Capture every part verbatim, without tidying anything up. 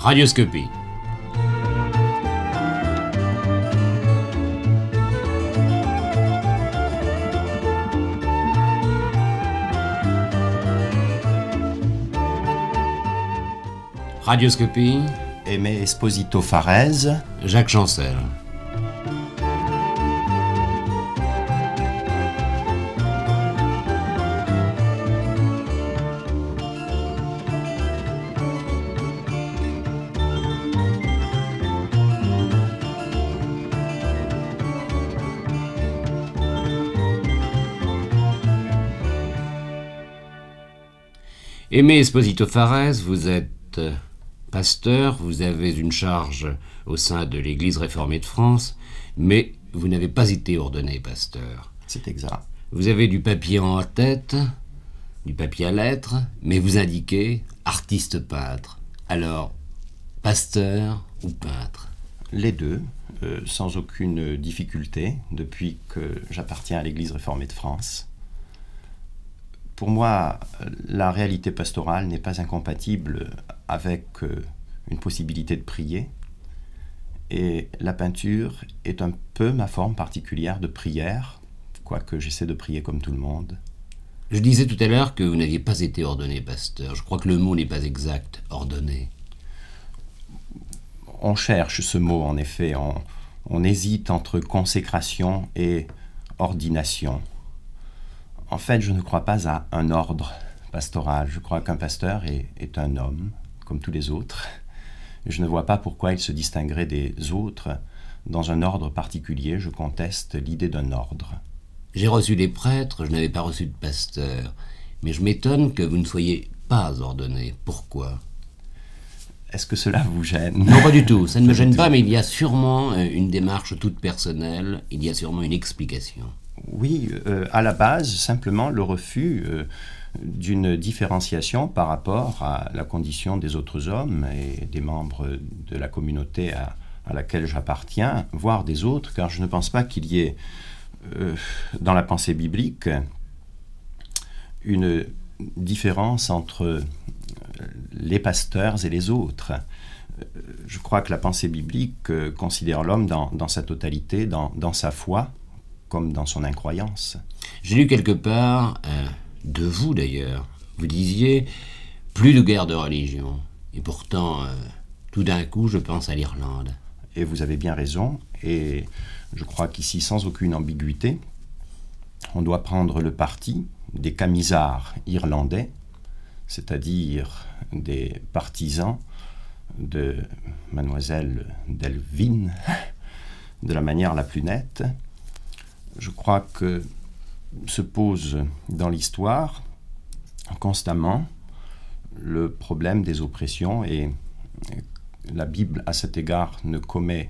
Radioscopie. Radioscopie. Aimé Esposito Farès. Jacques Chancel. Aimé Esposito Farès, vous êtes pasteur, vous avez une charge au sein de l'Église réformée de France, mais vous n'avez pas été ordonné pasteur. C'est exact. Vous avez du papier en tête, du papier à lettres, mais vous indiquez artiste peintre. Alors, pasteur ou peintre? Les deux, euh, sans aucune difficulté, depuis que j'appartiens à l'Église réformée de France. Pour moi, la réalité pastorale n'est pas incompatible avec euh, une possibilité de prier. Et la peinture est un peu ma forme particulière de prière, quoique j'essaie de prier comme tout le monde. Je disais tout à l'heure que vous n'aviez pas été ordonné pasteur. Je crois que le mot n'est pas exact, ordonné. On cherche ce mot, en effet. On, on hésite entre consécration et ordination. En fait, je ne crois pas à un ordre pastoral. Je crois qu'un pasteur est, est un homme, comme tous les autres. Je ne vois pas pourquoi il se distinguerait des autres. Dans un ordre particulier, je conteste l'idée d'un ordre. J'ai reçu des prêtres, je n'avais pas reçu de pasteur. Mais je m'étonne que vous ne soyez pas ordonné. Pourquoi ? Est-ce que cela vous gêne ? Non, pas du tout. Ça ne me gêne pas, mais il y a sûrement une démarche toute personnelle. Il y a sûrement une explication. Oui, euh, à la base, simplement le refus euh, d'une différenciation par rapport à la condition des autres hommes et des membres de la communauté à, à laquelle j'appartiens, voire des autres, car je ne pense pas qu'il y ait euh, dans la pensée biblique une différence entre les pasteurs et les autres. Je crois que la pensée biblique euh, considère l'homme dans, dans sa totalité, dans, dans sa foi, comme dans son incroyance. J'ai lu quelque part, euh, de vous d'ailleurs, vous disiez « plus de guerre de religion ». Et pourtant, euh, tout d'un coup, je pense à l'Irlande. Et vous avez bien raison, et je crois qu'ici, sans aucune ambiguïté, on doit prendre le parti des camisards irlandais, c'est-à-dire des partisans de mademoiselle Delvin, de la manière la plus nette. Je crois que se pose dans l'histoire constamment le problème des oppressions et la Bible, à cet égard, ne commet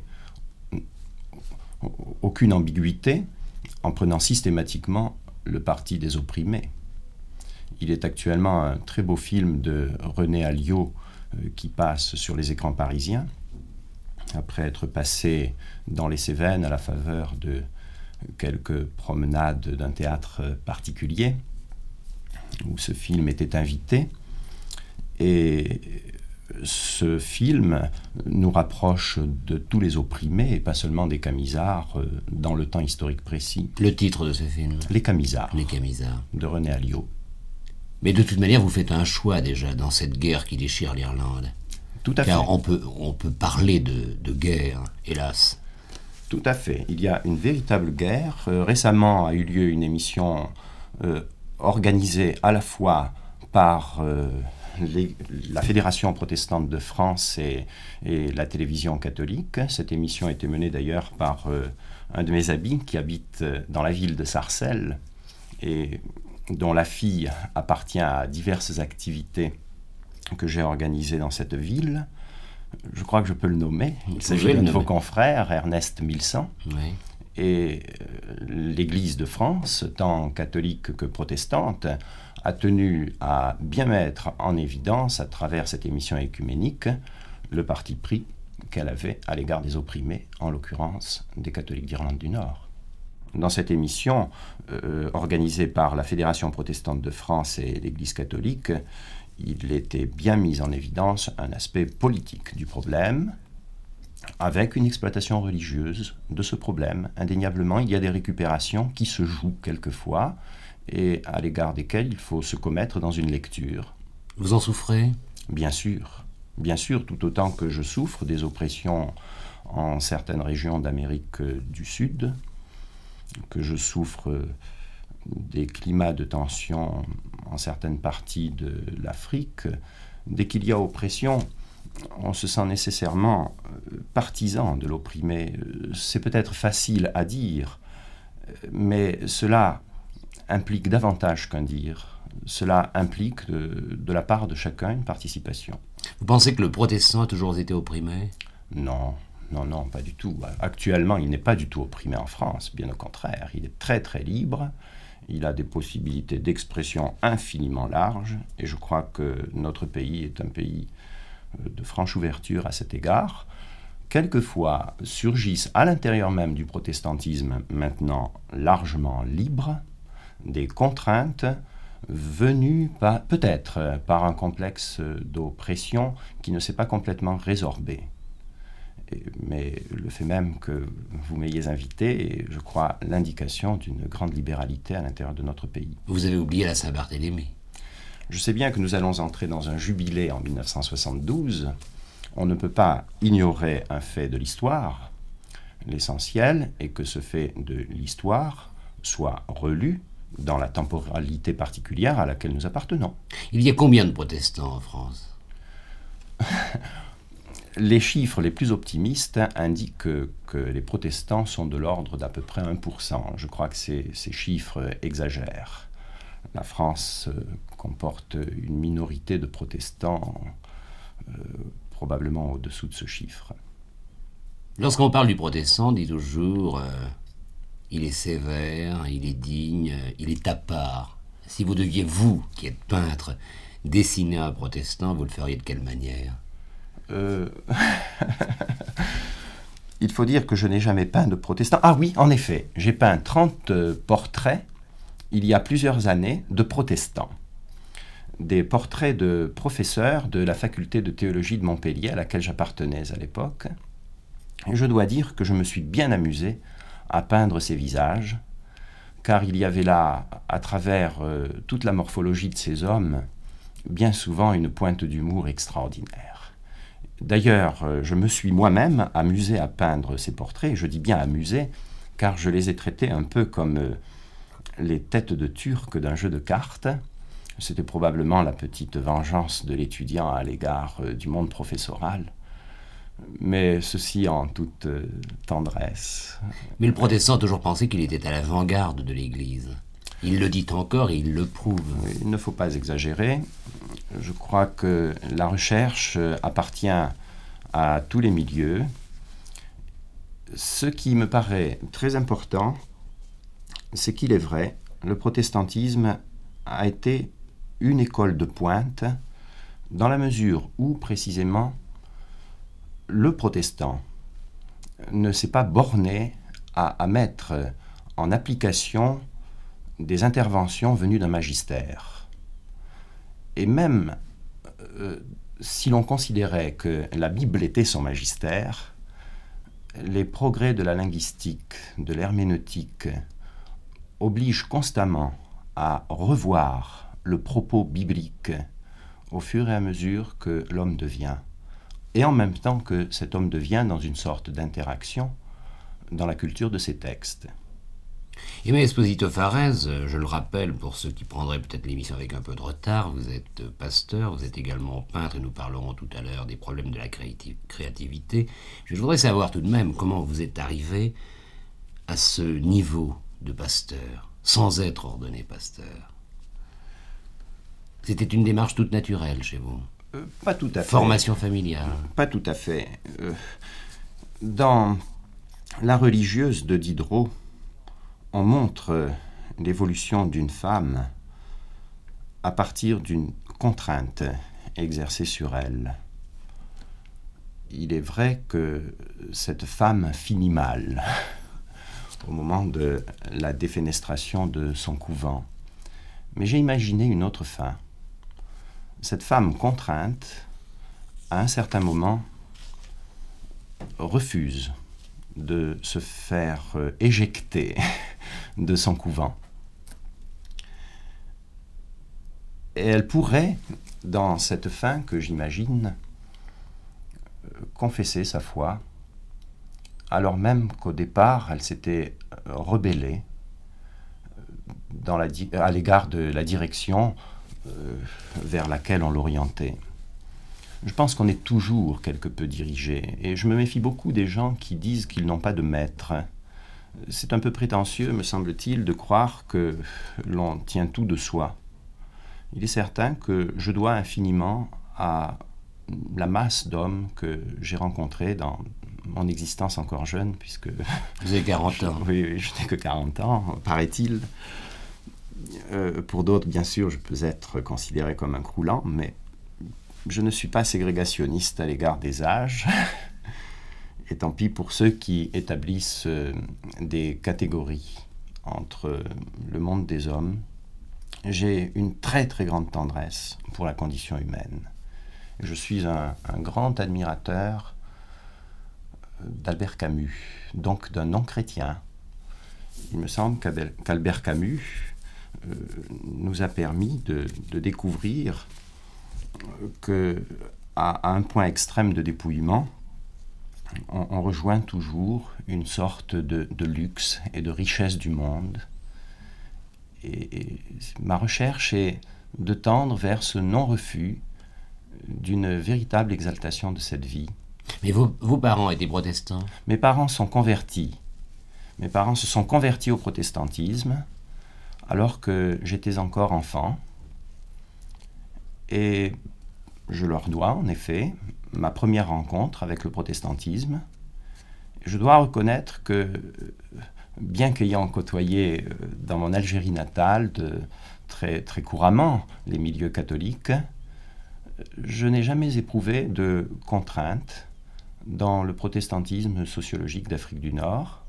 aucune ambiguïté en prenant systématiquement le parti des opprimés. Il est actuellement un très beau film de René Alliot euh, qui passe sur les écrans parisiens, après être passé dans les Cévennes à la faveur de quelques promenades d'un théâtre particulier où ce film était invité. Et ce film nous rapproche de tous les opprimés et pas seulement des camisards dans le temps historique précis. Le titre de ce film ? Les camisards. Les camisards. De René Alliot. Mais de toute manière, vous faites un choix déjà dans cette guerre qui déchire l'Irlande. Tout à fait. Car on peut, on peut parler de, de guerre, hélas. Tout à fait. Il y a une véritable guerre. Euh, récemment a eu lieu une émission euh, organisée à la fois par euh, les, la Fédération protestante de France et, et la télévision catholique. Cette émission a été menée d'ailleurs par euh, un de mes amis qui habite dans la ville de Sarcelles et dont la fille appartient à diverses activités que j'ai organisées dans cette ville. Je crois que je peux le nommer. Il s'agit d'un de vos confrères, Ernest Milsan. Oui. Et l'Église de France, tant catholique que protestante, a tenu à bien mettre en évidence, à travers cette émission écuménique, le parti pris qu'elle avait à l'égard des opprimés, en l'occurrence des catholiques d'Irlande du Nord. Dans cette émission, euh, organisée par la Fédération protestante de France et l'Église catholique, il était bien mis en évidence un aspect politique du problème, avec une exploitation religieuse de ce problème. Indéniablement, il y a des récupérations qui se jouent quelquefois, et à l'égard desquelles il faut se commettre dans une lecture. Vous en souffrez? Bien sûr, bien sûr, tout autant que je souffre des oppressions en certaines régions d'Amérique du Sud, que je souffre des climats de tension en certaines parties de l'Afrique. Dès qu'il y a oppression, on se sent nécessairement partisan de l'opprimé. C'est peut-être facile à dire, mais cela implique davantage qu'un dire. Cela implique de, de la part de chacun une participation. Vous pensez que le protestant a toujours été opprimé? Non, non, non, pas du tout. Actuellement, il n'est pas du tout opprimé en France, bien au contraire. Il est très, très libre. Il a des possibilités d'expression infiniment larges, et je crois que notre pays est un pays de franche ouverture à cet égard. Quelquefois surgissent à l'intérieur même du protestantisme, maintenant largement libre, des contraintes venues par, peut-être par un complexe d'oppression qui ne s'est pas complètement résorbé. Et, mais le fait même que vous m'ayez invité est, je crois, l'indication d'une grande libéralité à l'intérieur de notre pays. Vous avez oublié la Saint-Barthélemy. Je sais bien que nous allons entrer dans un jubilé en mille neuf cent soixante-douze. On ne peut pas ignorer un fait de l'histoire. L'essentiel est que ce fait de l'histoire soit relu dans la temporalité particulière à laquelle nous appartenons. Il y a combien de protestants en France? Les chiffres les plus optimistes indiquent que, que les protestants sont de l'ordre d'à peu près un pour cent. Je crois que ces, ces chiffres exagèrent. La France euh, comporte une minorité de protestants euh, probablement au-dessous de ce chiffre. Lorsqu'on parle du protestant, on dit toujours euh, il est sévère, il est digne, il est à part. Si vous deviez, vous, qui êtes peintre, dessiner un protestant, vous le feriez de quelle manière? Euh... Il faut dire que je n'ai jamais peint de protestants. Ah oui, en effet, j'ai peint trente euh, portraits, il y a plusieurs années, de protestants. Des portraits de professeurs de la faculté de théologie de Montpellier, à laquelle j'appartenais à l'époque. Et je dois dire que je me suis bien amusé à peindre ces visages, car il y avait là, à travers euh, toute la morphologie de ces hommes, bien souvent une pointe d'humour extraordinaire. D'ailleurs, euh, je me suis moi-même amusé à peindre ces portraits, je dis bien amusé, car je les ai traités un peu comme euh, les têtes de Turc d'un jeu de cartes. C'était probablement la petite vengeance de l'étudiant à l'égard euh, du monde professoral, mais ceci en toute euh, tendresse. Mais le protestant a toujours pensé qu'il était à l'avant-garde de l'Église. Il le dit encore et il le prouve. Il ne faut pas exagérer. Je crois que la recherche appartient à tous les milieux. Ce qui me paraît très important, c'est qu'il est vrai, le protestantisme a été une école de pointe dans la mesure où, précisément, le protestant ne s'est pas borné à, à mettre en application des interventions venues d'un magistère. Et même euh, si l'on considérait que la Bible était son magistère, les progrès de la linguistique, de l'herméneutique, obligent constamment à revoir le propos biblique au fur et à mesure que l'homme devient, et en même temps que cet homme devient dans une sorte d'interaction dans la culture de ses textes. Aimé Esposito Farès, je le rappelle pour ceux qui prendraient peut-être l'émission avec un peu de retard, vous êtes pasteur, vous êtes également peintre et nous parlerons tout à l'heure des problèmes de la créati- créativité. Je voudrais savoir tout de même comment vous êtes arrivé à ce niveau de pasteur, sans être ordonné pasteur. C'était une démarche toute naturelle chez vous? Euh, pas tout à fait. Formation familiale? Pas tout à fait. Euh, dans La religieuse de Diderot, on montre l'évolution d'une femme à partir d'une contrainte exercée sur elle. Il est vrai que cette femme finit mal au moment de la défenestration de son couvent. Mais j'ai imaginé une autre fin. cette femme contrainte, à un certain moment, refuse de se faire euh, éjecter de son couvent. Et elle pourrait, dans cette fin que j'imagine, euh, confesser sa foi, alors même qu'au départ, elle s'était rebellée dans la, à l'égard de la direction euh, vers laquelle on l'orientait. Je pense qu'on est toujours quelque peu dirigé, et je me méfie beaucoup des gens qui disent qu'ils n'ont pas de maître. C'est un peu prétentieux, me semble-t-il, de croire que l'on tient tout de soi. Il est certain que je dois infiniment à la masse d'hommes que j'ai rencontrés dans mon existence encore jeune, puisque... Vous avez quarante ans. Je, oui, oui, je n'ai que quarante ans, paraît-il. Euh, pour d'autres, bien sûr, je peux être considéré comme un croulant, mais je ne suis pas ségrégationniste à l'égard des âges. Et tant pis pour ceux qui établissent euh, des catégories entre le monde des hommes. J'ai une très très grande tendresse pour la condition humaine. Je suis un, un grand admirateur d'Albert Camus, donc d'un non-chrétien. Il me semble qu'Albert Camus euh, nous a permis de, de découvrir qu'à à un point extrême de dépouillement, on, on rejoint toujours une sorte de, de luxe et de richesse du monde. Et, et ma recherche est de tendre vers ce non-refus d'une véritable exaltation de cette vie. Mais vos, vos parents étaient protestants? Mes parents sont convertis. Mes parents se sont convertis au protestantisme alors que j'étais encore enfant. Et je leur dois, en effet, ma première rencontre avec le protestantisme. Je dois reconnaître que, bien qu'ayant côtoyé dans mon Algérie natale de, très, très couramment les milieux catholiques, je n'ai jamais éprouvé de contrainte dans le protestantisme sociologique d'Afrique du Nord.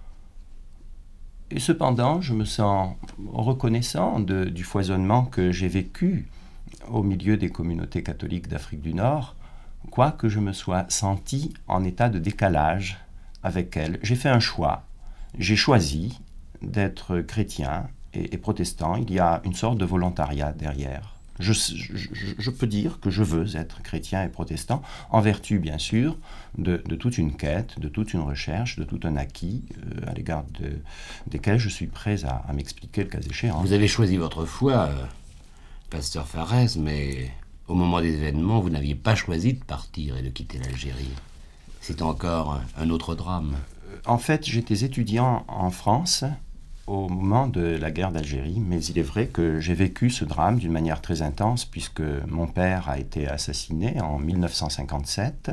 Et cependant, je me sens reconnaissant de, du foisonnement que j'ai vécu au milieu des communautés catholiques d'Afrique du Nord, quoique je me sois senti en état de décalage avec elles. J'ai fait un choix. J'ai choisi d'être chrétien et, et protestant. Il y a une sorte de volontariat derrière. Je, je, je peux dire que je veux être chrétien et protestant, en vertu, bien sûr, de, de toute une quête, de toute une recherche, de tout un acquis euh, à l'égard de, desquels je suis prêt à, à m'expliquer le cas échéant. Vous avez choisi votre foi, euh, pasteur Farès, mais au moment des événements, vous n'aviez pas choisi de partir et de quitter l'Algérie. C'est encore un autre drame. En fait, j'étais étudiant en France au moment de la guerre d'Algérie, mais il est vrai que j'ai vécu ce drame d'une manière très intense puisque mon père a été assassiné en mille neuf cent cinquante-sept.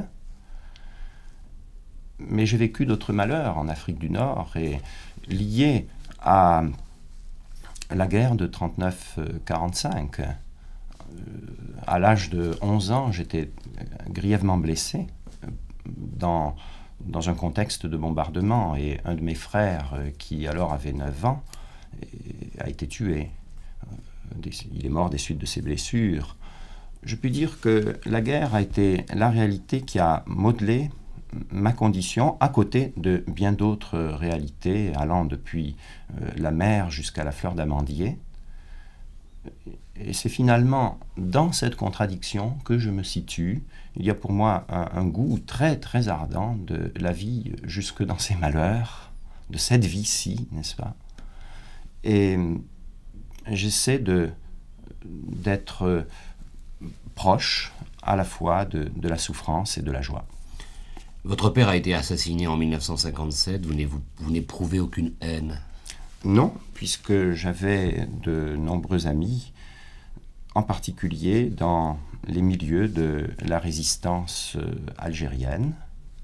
Mais j'ai vécu d'autres malheurs en Afrique du Nord et liés à la guerre de trente-neuf quarante-cinq. À l'âge de onze ans, j'étais grièvement blessé dans dans un contexte de bombardement, et un de mes frères, qui alors avait neuf ans, a été tué. Il est mort des suites de ses blessures. Je puis dire que la guerre a été la réalité qui a modelé ma condition, à côté de bien d'autres réalités, allant depuis la mer jusqu'à la fleur d'amandier. Et c'est finalement dans cette contradiction que je me situe. Il y a pour moi un, un goût très très ardent de la vie jusque dans ses malheurs, de cette vie-ci, n'est-ce pas? Et j'essaie de, d'être proche à la fois de, de la souffrance et de la joie. Votre père a été assassiné en mille neuf cent cinquante-sept, vous, vous, vous n'éprouvez aucune haine? Non, puisque j'avais de nombreux amis, en particulier dans les milieux de la résistance algérienne.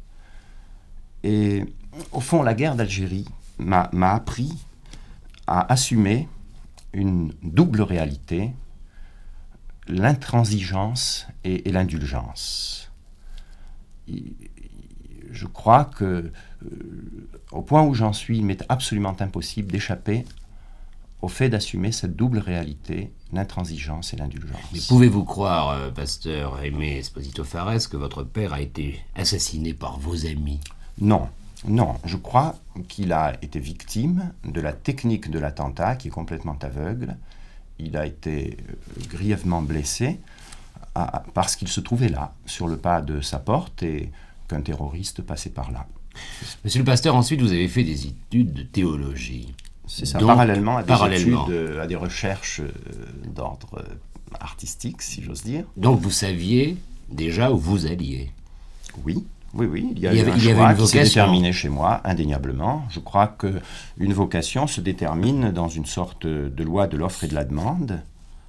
Et au fond, la guerre d'Algérie m'a, m'a appris à assumer une double réalité, l'intransigeance et, et l'indulgence. Et je crois que, euh, au point où j'en suis, il m'est absolument impossible d'échapper au fait d'assumer cette double réalité, l'intransigeance et l'indulgence. Mais pouvez-vous croire, euh, pasteur Aimé Esposito Fares, que votre père a été assassiné par vos amis? Non, non, je crois qu'il a été victime de la technique de l'attentat qui est complètement aveugle. Il a été euh, grièvement blessé à, parce qu'il se trouvait là, sur le pas de sa porte, et qu'un terroriste passait par là. Monsieur le pasteur, ensuite vous avez fait des études de théologie. C'est ça, Donc, parallèlement à des parallèlement. études, euh, à des recherches euh, d'ordre euh, artistique, si j'ose dire. Donc vous saviez déjà où vous alliez. Oui, oui, oui, il y a Il y eu avait- un il y avait choix une qui s'est vocation. déterminé chez moi, indéniablement. Je crois qu'une vocation se détermine dans une sorte de loi de l'offre et de la demande.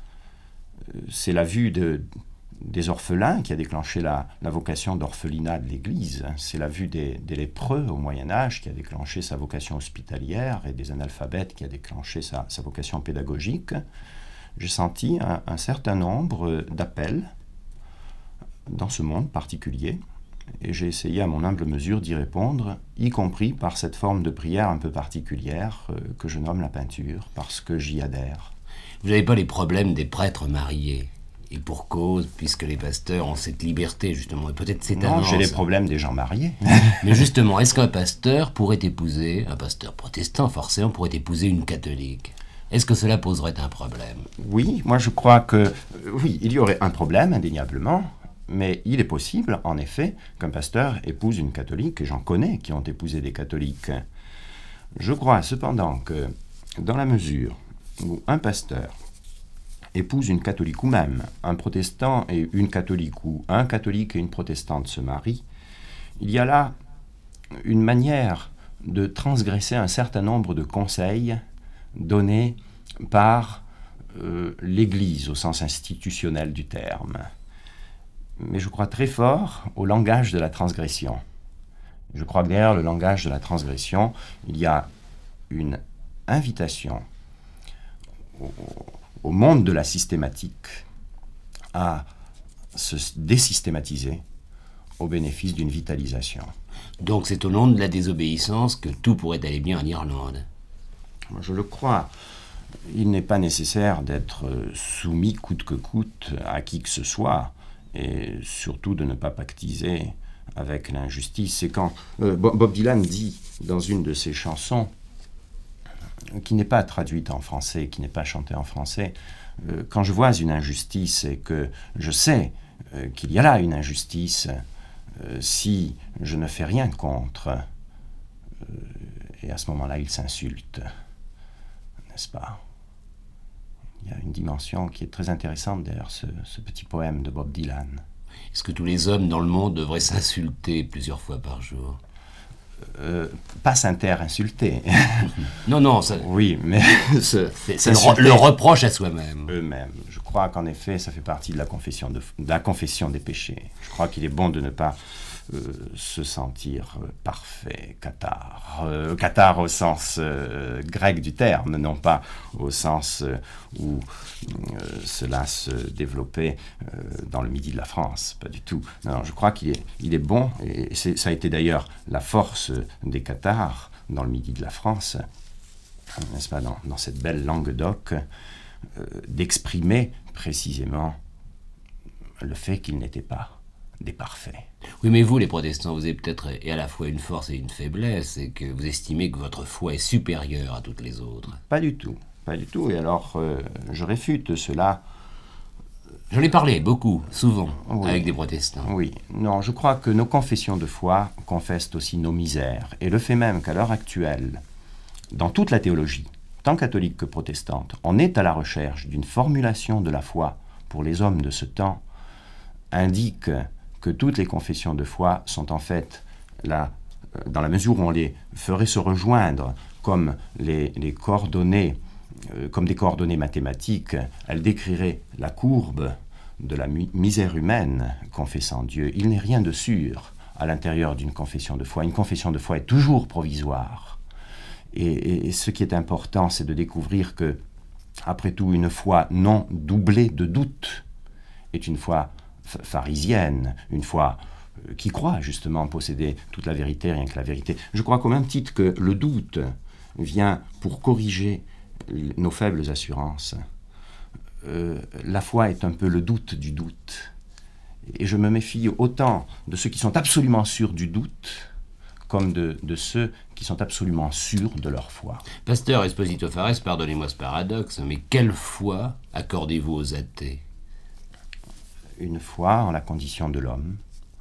Euh, C'est la vue de, des orphelins qui a déclenché la, la vocation d'orphelinat de l'Église. C'est la vue des, des lépreux au Moyen-Âge qui a déclenché sa vocation hospitalière, et des analphabètes qui a déclenché sa, sa vocation pédagogique. J'ai senti un, un certain nombre d'appels dans ce monde particulier, et j'ai essayé à mon humble mesure d'y répondre, y compris par cette forme de prière un peu particulière euh, que je nomme la peinture, parce que j'y adhère. Vous n'avez pas les problèmes des prêtres mariés. Et pour cause, puisque les pasteurs ont cette liberté, justement, et peut-être c'est Non, un j'ai les problèmes des gens mariés. Mais justement, est-ce qu'un pasteur pourrait épouser, un pasteur protestant forcément, pourrait épouser une catholique? Est-ce que cela poserait un problème? Oui, moi je crois que, euh, oui, il y aurait un problème, indéniablement, mais il est possible, en effet, qu'un pasteur épouse une catholique, et j'en connais qui ont épousé des catholiques. Je crois cependant que, dans la mesure où un pasteur épouse une catholique, ou même un protestant et une catholique, ou un catholique et une protestante se marient, il y a là une manière de transgresser un certain nombre de conseils donnés par euh, l'Église au sens institutionnel du terme. Mais je crois très fort au langage de la transgression. Je crois que derrière le langage de la transgression, il y a une invitation au, au monde de la systématique à se désystématiser au bénéfice d'une vitalisation. Donc c'est au nom de la désobéissance que tout pourrait aller bien en Irlande. Moi, je le crois. Il n'est pas nécessaire d'être soumis coûte que coûte à qui que ce soit, et surtout de ne pas pactiser avec l'injustice. C'est quand euh, Bob Dylan dit dans une de ses chansons, qui n'est pas traduite en français, qui n'est pas chantée en français, euh, quand je vois une injustice et que je sais euh, qu'il y a là une injustice, euh, si je ne fais rien contre, euh, et à ce moment-là il s'insulte, n'est-ce pas? Il y a une dimension qui est très intéressante derrière ce, ce petit poème de Bob Dylan. Est-ce que tous les hommes dans le monde devraient s'insulter plusieurs fois par jour? Euh, pas s'inter-insulter. Non, non, ça- Oui, mais se- c'est c'est le, re- s'insulter le reproche à soi-même. eux-mêmes. Je crois qu'en effet, ça fait partie de la confession, de, de la confession des péchés. Je crois qu'il est bon de ne pas euh, se sentir euh, parfait, cathare. Euh, cathare au sens euh, grec du terme, non pas au sens euh, où euh, cela se développait euh, dans le midi de la France, pas du tout. Non, je crois qu'il est, il est bon, et c'est, ça a été d'ailleurs la force des cathares dans le midi de la France, n'est-ce pas, dans, dans cette belle langue d'oc, euh, d'exprimer précisément le fait qu'ils n'étaient pas des parfaits. Oui, mais vous, les protestants, vous avez peut-être et à la fois une force et une faiblesse, et que vous estimez que votre foi est supérieure à toutes les autres. Pas du tout, pas du tout. Et alors, euh, je réfute cela. J'en ai parlé beaucoup, souvent, Oui. avec des protestants. Oui, non, je crois que nos confessions de foi confessent aussi nos misères. Et le fait même qu'à l'heure actuelle, dans toute la théologie, tant catholique que protestante, on est à la recherche d'une formulation de la foi pour les hommes de ce temps, indique que toutes les confessions de foi sont en fait, là, dans la mesure où on les ferait se rejoindre comme les, les coordonnées, euh, comme des coordonnées mathématiques, elles décriraient la courbe de la mi- misère humaine confessant Dieu. Il n'est rien de sûr à l'intérieur d'une confession de foi. Une confession de foi est toujours provisoire. Et, et, et ce qui est important, c'est de découvrir que, après tout, une foi non doublée de doute est une foi pharisienne, une foi euh, qui croit justement posséder toute la vérité, rien que la vérité. Je crois qu'au même titre que le doute vient pour corriger nos faibles assurances. Euh, la foi est un peu le doute du doute. Et je me méfie autant de ceux qui sont absolument sûrs du doute comme de, de ceux qui sont absolument sûrs de leur foi. Pasteur Esposito Fares, pardonnez-moi ce paradoxe, mais quelle foi accordez-vous aux athées? Une foi en la condition de l'homme.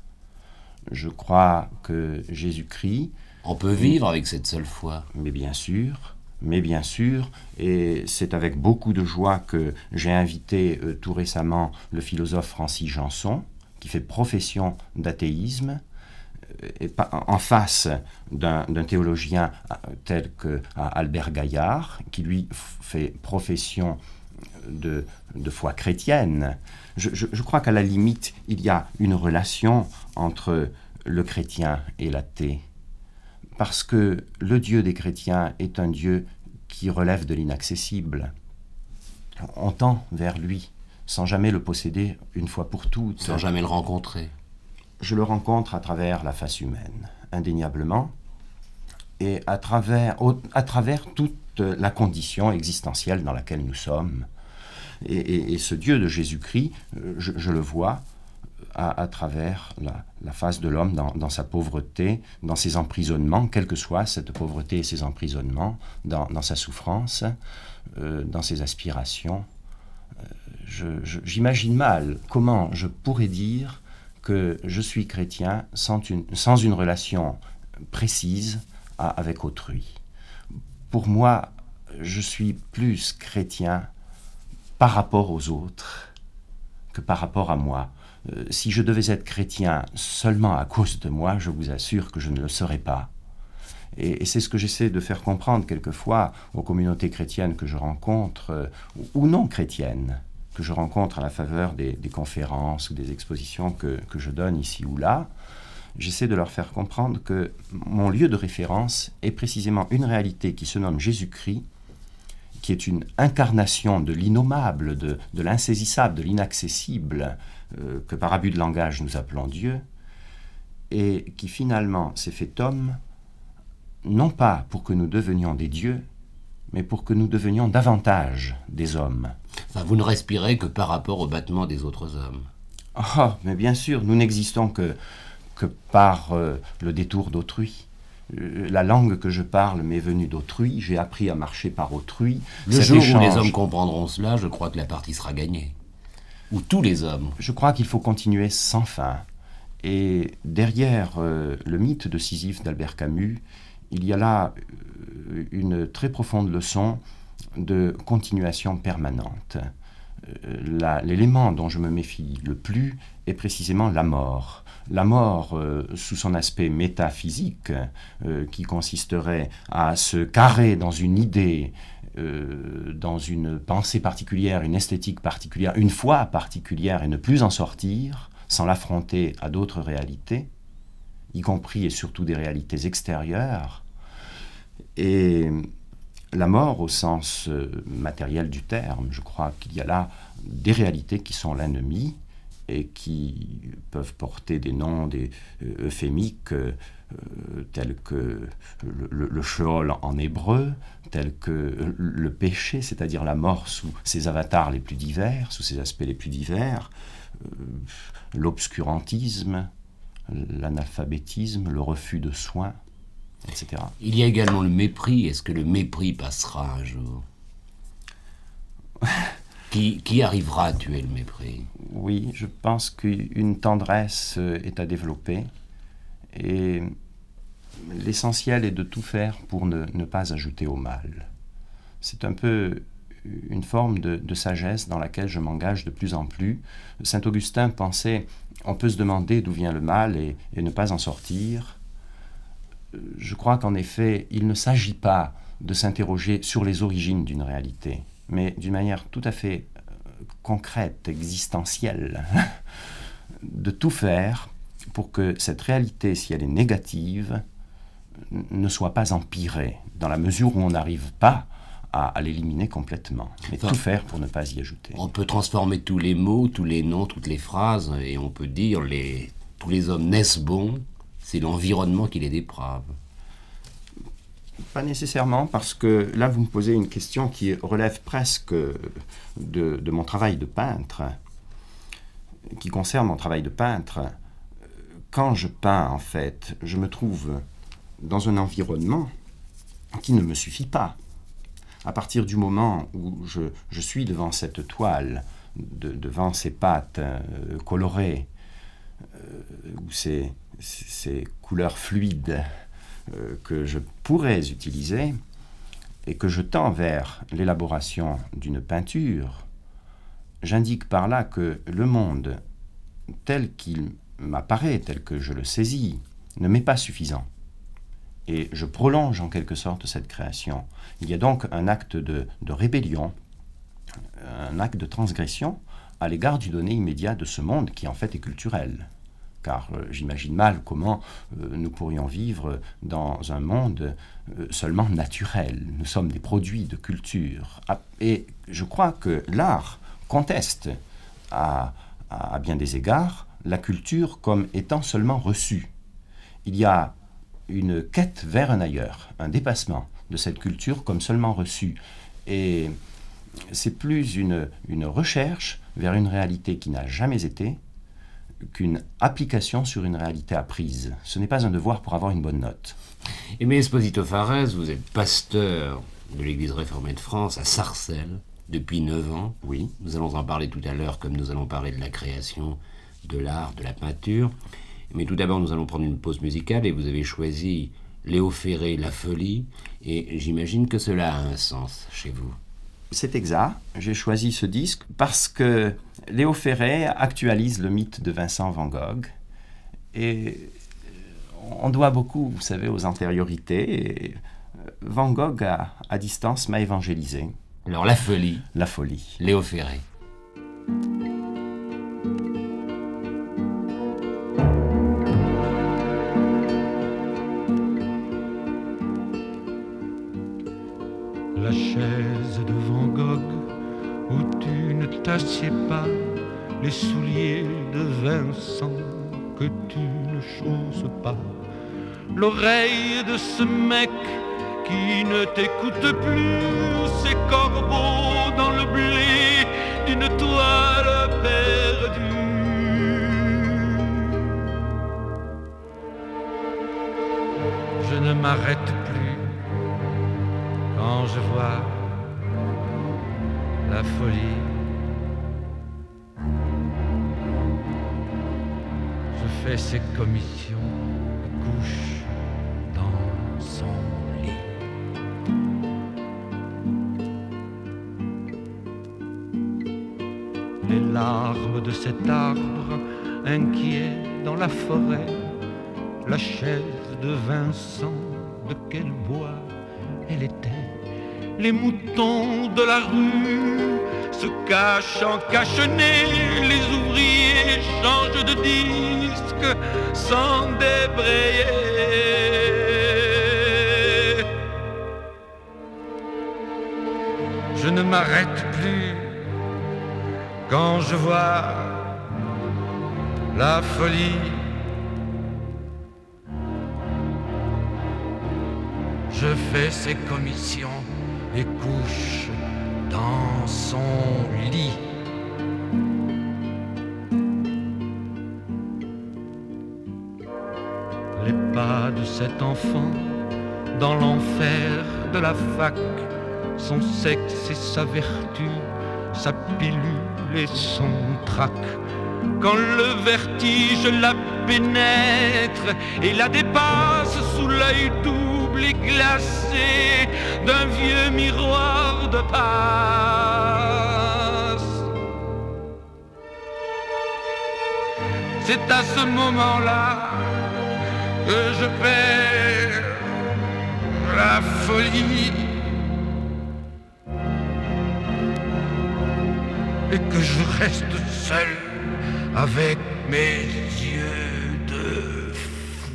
Je crois que Jésus-Christ... On peut vivre avec cette seule foi. Mais bien sûr, mais bien sûr, et c'est avec beaucoup de joie que j'ai invité euh, tout récemment le philosophe Francis Janson, qui fait profession d'athéisme, et en face d'un, d'un théologien tel que Albert Gaillard, qui lui fait profession de, de foi chrétienne. Je, je, je crois qu'à la limite, il y a une relation entre le chrétien et l'athée, parce que le Dieu des chrétiens est un Dieu qui relève de l'inaccessible. On tend vers lui, sans jamais le posséder une fois pour toutes. Sans jamais le rencontrer. Je le rencontre à travers la face humaine, indéniablement, et à travers, au, à travers toute la condition existentielle dans laquelle nous sommes. Et, et, et ce Dieu de Jésus-Christ, je, je le vois à, à travers la, la face de l'homme dans, dans sa pauvreté, dans ses emprisonnements, quelle que soit cette pauvreté et ses emprisonnements, dans, dans sa souffrance, euh, dans ses aspirations. Euh, je, je, j'imagine mal comment je pourrais dire que je suis chrétien sans une, sans une relation précise à, avec autrui. Pour moi, je suis plus chrétien par rapport aux autres que par rapport à moi. Euh, si je devais être chrétien seulement à cause de moi, je vous assure que je ne le serais pas. Et, et c'est ce que j'essaie de faire comprendre quelquefois aux communautés chrétiennes que je rencontre, euh, ou non chrétiennes, que je rencontre à la faveur des, des conférences ou des expositions que, que je donne ici ou là. J'essaie de leur faire comprendre que mon lieu de référence est précisément une réalité qui se nomme Jésus-Christ, qui est une incarnation de l'innommable, de, de l'insaisissable, de l'inaccessible, euh, que par abus de langage nous appelons Dieu, et qui finalement s'est fait homme, non pas pour que nous devenions des dieux, mais pour que nous devenions davantage des hommes. Enfin, vous ne respirez que par rapport au battement des autres hommes. Oh, mais bien sûr, nous n'existons que, que par euh, le détour d'autrui. Euh, la langue que je parle m'est venue d'autrui, j'ai appris à marcher par autrui. Le Cet jour échange, où les hommes comprendront cela, je crois que la partie sera gagnée. Ou tous les hommes. Je crois qu'il faut continuer sans fin. Et derrière euh, le mythe de Sisyphe d'Albert Camus, il y a là euh, une très profonde leçon de continuation permanente. Euh, la, l'élément dont je me méfie le plus est précisément la mort. La mort euh, sous son aspect métaphysique, euh, qui consisterait à se carrer dans une idée, euh, dans une pensée particulière, une esthétique particulière, une foi particulière, et ne plus en sortir, sans l'affronter à d'autres réalités, y compris et surtout des réalités extérieures. Et la mort au sens euh, matériel du terme, je crois qu'il y a là des réalités qui sont l'ennemi et qui peuvent porter des noms des, euh, euphémiques euh, tels que le, le, le Sheol en hébreu, tels que le péché, c'est-à-dire la mort sous ses avatars les plus divers, sous ses aspects les plus divers, euh, l'obscurantisme, l'analphabétisme, le refus de soins, et cetera. Il y a également le mépris. Est-ce que le mépris passera un jour? qui, qui arrivera à tuer le mépris? Oui, je pense qu'une tendresse est à développer et l'essentiel est de tout faire pour ne, ne pas ajouter au mal. C'est un peu une forme de, de sagesse dans laquelle je m'engage de plus en plus. Saint Augustin pensait, on peut se demander d'où vient le mal et, et ne pas en sortir. Je crois qu'en effet, il ne s'agit pas de s'interroger sur les origines d'une réalité, mais d'une manière tout à fait concrète, existentielle, de tout faire pour que cette réalité, si elle est négative, ne soit pas empirée, dans la mesure où on n'arrive pas à, à l'éliminer complètement, mais enfin, tout faire pour ne pas y ajouter. On peut transformer tous les mots, tous les noms, toutes les phrases, et on peut dire les, tous les hommes naissent bons, c'est l'environnement qui les déprave. Pas nécessairement, parce que là, vous me posez une question qui relève presque de, de mon travail de peintre, qui concerne mon travail de peintre. Quand je peins, en fait, je me trouve dans un environnement qui ne me suffit pas. À partir du moment où je, je suis devant cette toile, de, devant ces pâtes euh, colorées, euh, ou ces, ces couleurs fluides euh, que je pourrais utiliser, et que je tends vers l'élaboration d'une peinture, j'indique par là que le monde tel qu'il m'apparaît, tel que je le saisis, ne m'est pas suffisant. Et je prolonge en quelque sorte cette création. Il y a donc un acte de, de rébellion, un acte de transgression à l'égard du donné immédiat de ce monde qui en fait est culturel. Car euh, j'imagine mal comment euh, nous pourrions vivre dans un monde euh, seulement naturel. Nous sommes des produits de culture. Ah, et je crois que l'art conteste à, à, à bien des égards la culture comme étant seulement reçue. Il y a une quête vers un ailleurs, un dépassement de cette culture comme seulement reçue. Et c'est plus une, une recherche vers une réalité qui n'a jamais été qu'une application sur une réalité apprise. Ce n'est pas un devoir pour avoir une bonne note. Aimé Esposito Farès, vous êtes pasteur de l'Église réformée de France à Sarcelles depuis neuf ans. Oui. Nous allons en parler tout à l'heure, comme nous allons parler de la création, de l'art, de la peinture. Mais tout d'abord, nous allons prendre une pause musicale et vous avez choisi Léo Ferré, La Folie. Et j'imagine que cela a un sens chez vous. C'est exact. J'ai choisi ce disque parce que Léo Ferré actualise le mythe de Vincent van Gogh. Et on doit beaucoup, vous savez, aux antériorités. Et Van Gogh, à, à distance, m'a évangélisé. Alors, La Folie. La Folie. Léo Ferré. La chaise de Van Gogh où tu ne t'assieds pas, les souliers de Vincent que tu ne chausses pas, l'oreille de ce mec qui ne t'écoute plus, ces corbeaux dans le blé d'une toile perdue. Je ne m'arrête plus quand je vois la folie. Je fais ses commissions, couche dans son lit. Les larmes de cet arbre inquiet dans la forêt, la chaise de Vincent, de quel bois elle était. Les moutons de la rue se cachent en cache-nez, les ouvriers changent de disque sans débrayer. Je ne m'arrête plus quand je vois la folie. Je fais ses commissions et couche dans son lit. Les pas de cet enfant dans l'enfer de la fac, son sexe et sa vertu, sa pilule et son trac. Quand le vertige la pénètre et la dépasse sous l'œil double et glacé d'un vieux miroir de passe, c'est à ce moment-là que je perds la folie et que je reste seul avec mes yeux de fou.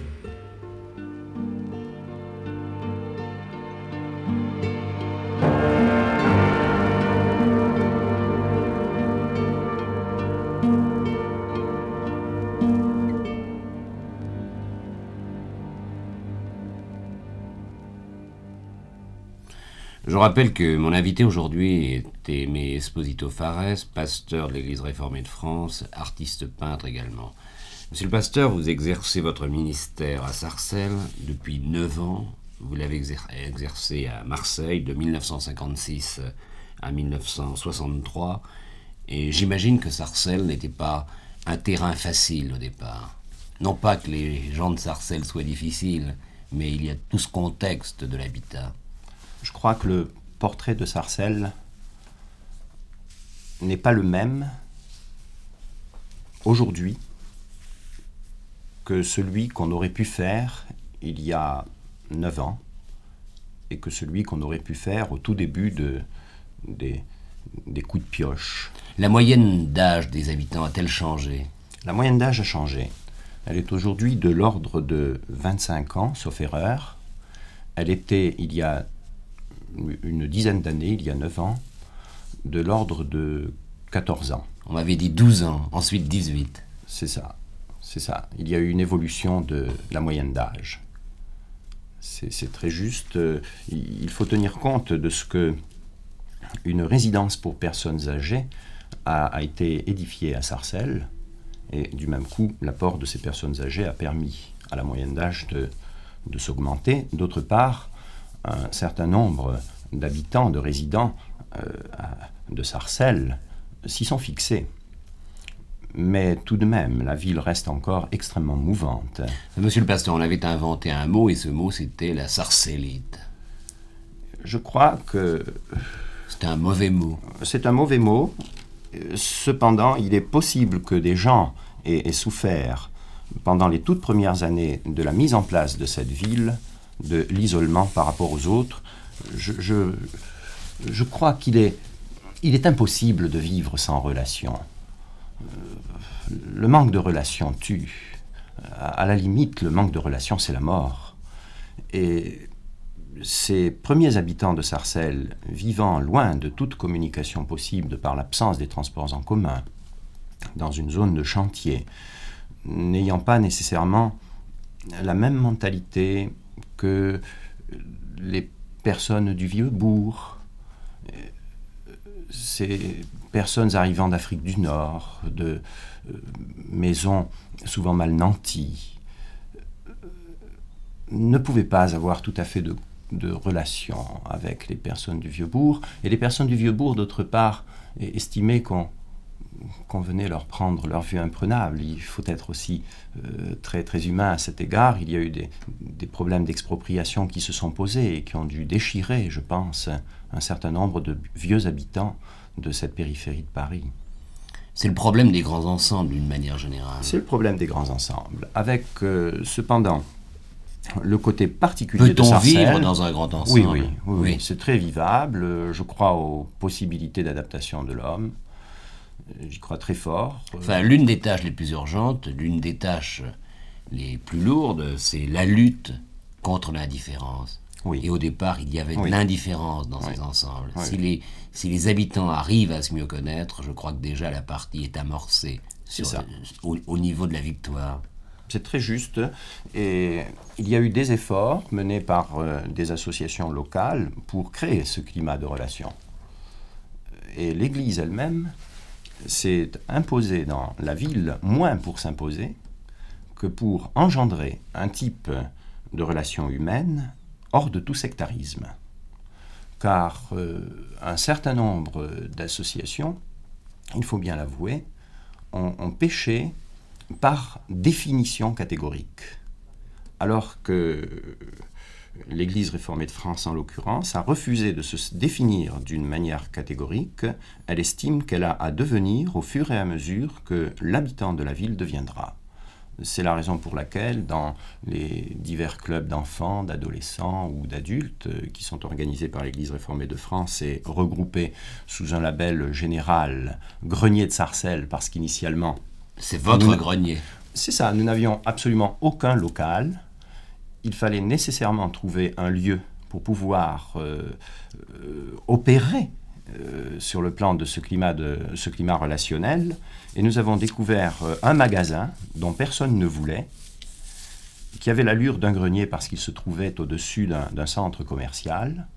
Je rappelle que mon invité aujourd'hui est Aimé Esposito Fares, pasteur de l'Église réformée de France, artiste peintre également. Monsieur le pasteur, vous exercez votre ministère à Sarcelles depuis neuf ans. Vous l'avez exer- exercé à Marseille de mille neuf cent cinquante-six à mille neuf cent soixante-trois. Et j'imagine que Sarcelles n'était pas un terrain facile au départ. Non pas que les gens de Sarcelles soient difficiles, mais il y a tout ce contexte de l'habitat. Je crois que le portrait de Sarcelles n'est pas le même aujourd'hui que celui qu'on aurait pu faire il y a neuf ans et que celui qu'on aurait pu faire au tout début de, des, des coups de pioche. La moyenne d'âge des habitants a-t-elle changé? La moyenne d'âge a changé. Elle est aujourd'hui de l'ordre de vingt-cinq ans, sauf erreur. Elle était, il y a une dizaine d'années, il y a neuf ans, de l'ordre de quatorze ans. On m'avait dit douze ans, ensuite dix-huit. C'est ça, c'est ça. Il y a eu une évolution de la moyenne d'âge. C'est, c'est très juste. Il faut tenir compte de ce que une résidence pour personnes âgées a, a été édifiée à Sarcelles. Et du même coup, l'apport de ces personnes âgées a permis à la moyenne d'âge de, de s'augmenter. D'autre part, un certain nombre d'habitants, de résidents euh, de Sarcelles s'y sont fixés. Mais tout de même, la ville reste encore extrêmement mouvante. Monsieur le pasteur, on avait inventé un mot, et ce mot, c'était la sarcellite. Je crois que... C'était un mauvais mot. C'est un mauvais mot. Cependant, il est possible que des gens aient, aient souffert, pendant les toutes premières années de la mise en place de cette ville, de l'isolement par rapport aux autres. Je, je, je crois qu'il est, il est impossible de vivre sans relation. Le manque de relation tue. À la limite, le manque de relation, c'est la mort. Et ces premiers habitants de Sarcelles, vivant loin de toute communication possible de par l'absence des transports en commun, dans une zone de chantier, n'ayant pas nécessairement la même mentalité que les personnes du vieux bourg, ces personnes arrivant d'Afrique du Nord, de euh, maisons souvent mal nanties, euh, ne pouvaient pas avoir tout à fait de, de relation avec les personnes du vieux bourg. Et les personnes du vieux bourg, d'autre part, estimaient qu'on qu'on venait leur prendre leur vue imprenable. Il faut être aussi euh, très, très humain à cet égard. Il y a eu des, des problèmes d'expropriation qui se sont posés et qui ont dû déchirer, je pense, un certain nombre de vieux habitants de cette périphérie de Paris. C'est le problème des grands ensembles, d'une manière générale. C'est le problème des grands ensembles, avec euh, cependant le côté particulier de Peut-on Sarcelles. vivre dans un grand ensemble? Oui, oui, oui, oui. oui. C'est très vivable. Je crois aux possibilités d'adaptation de l'homme. J'y crois très fort. Enfin, l'une des tâches les plus urgentes, l'une des tâches les plus lourdes, c'est la lutte contre l'indifférence. Oui. Et au départ, il y avait de Oui. l'indifférence dans Oui. ces ensembles. Oui. Si, les, si les habitants arrivent à se mieux connaître, je crois que déjà la partie est amorcée sur, ça. au, au niveau de la victoire. C'est très juste. Et il y a eu des efforts menés par euh, des associations locales pour créer ce climat de relation. Et l'Église elle-même s'est imposée dans la ville, moins pour s'imposer que pour engendrer un type de relation humaine hors de tout sectarisme. Car euh, un certain nombre d'associations, il faut bien l'avouer, ont, ont péché par définition catégorique. Alors que l'Église réformée de France, en l'occurrence, a refusé de se définir d'une manière catégorique. Elle estime qu'elle a à devenir au fur et à mesure que l'habitant de la ville deviendra. C'est la raison pour laquelle, dans les divers clubs d'enfants, d'adolescents ou d'adultes qui sont organisés par l'Église réformée de France et regroupés sous un label général Grenier de Sarcelles, parce qu'initialement... C'est votre nous, grenier. C'est ça, nous n'avions absolument aucun local. Il fallait nécessairement trouver un lieu pour pouvoir euh, euh, opérer euh, sur le plan de ce climat, de ce climat relationnel. Et nous avons découvert euh, un magasin dont personne ne voulait, qui avait l'allure d'un grenier parce qu'il se trouvait au-dessus d'un, d'un centre commercial.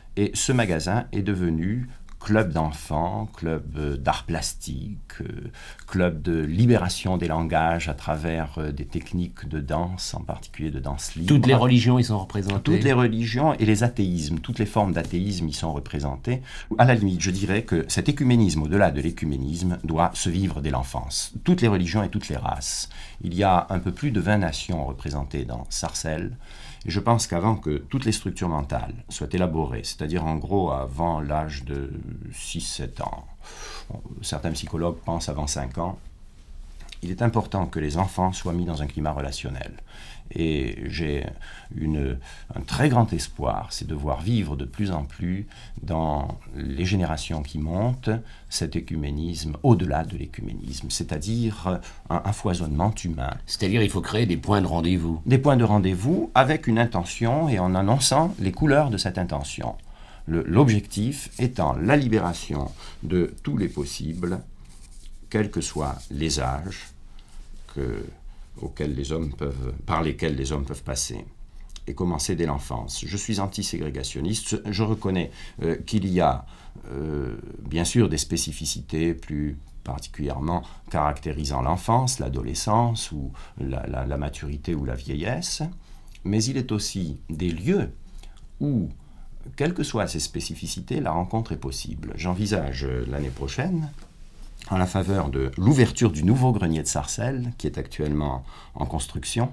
Et ce magasin est devenu club d'enfants, club d'art plastique, euh, club de libération des langages à travers euh, des techniques de danse, en particulier de danse libre. Toutes les religions y sont représentées? Toutes les religions et les athéismes, toutes les formes d'athéisme y sont représentées. À la limite, je dirais que cet écuménisme, au-delà de l'écuménisme, doit se vivre dès l'enfance. Toutes les religions et toutes les races. Il y a un peu plus de vingt nations représentées dans Sarcelles. Et je pense qu'avant que toutes les structures mentales soient élaborées, c'est-à-dire en gros avant l'âge de six sept ans, certains psychologues pensent avant cinq ans, il est important que les enfants soient mis dans un climat relationnel. Et j'ai une, un très grand espoir, c'est de voir vivre de plus en plus dans les générations qui montent cet écuménisme, au-delà de l'écuménisme, c'est-à-dire un, un foisonnement humain. C'est-à-dire il faut créer des points de rendez-vous. Des points de rendez-vous avec une intention et en annonçant les couleurs de cette intention. Le, l'objectif étant la libération de tous les possibles, quels que soient les âges, que... auxquels les hommes peuvent, par lesquels les hommes peuvent passer, et commencer dès l'enfance. Je suis anti-ségrégationniste, je reconnais euh, qu'il y a euh, bien sûr des spécificités plus particulièrement caractérisant l'enfance, l'adolescence, ou la, la, la maturité ou la vieillesse, mais il est aussi des lieux où, quelles que soient ces spécificités, la rencontre est possible. J'envisage euh, l'année prochaine, en la faveur de l'ouverture du nouveau grenier de Sarcelles, qui est actuellement en construction.